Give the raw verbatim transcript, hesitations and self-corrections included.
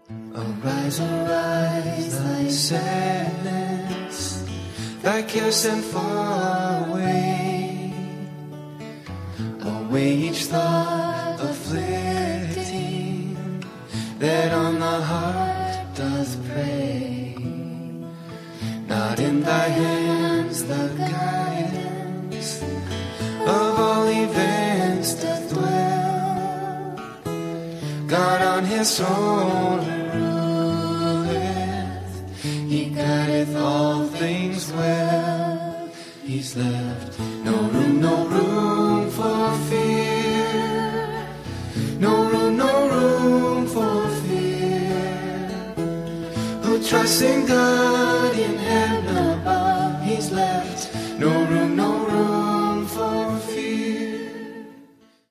Arise, arise, thy sadness, thy care sent far away. Away each thought afflicting, that on the heart doth prey. Not in thy hands the guidance of all events doth dwell. God on his throne ruleth, he guideth all things well. He's left no room, no room for fear, no room, no room for fear. Who trusts in God in heaven above, he's left no room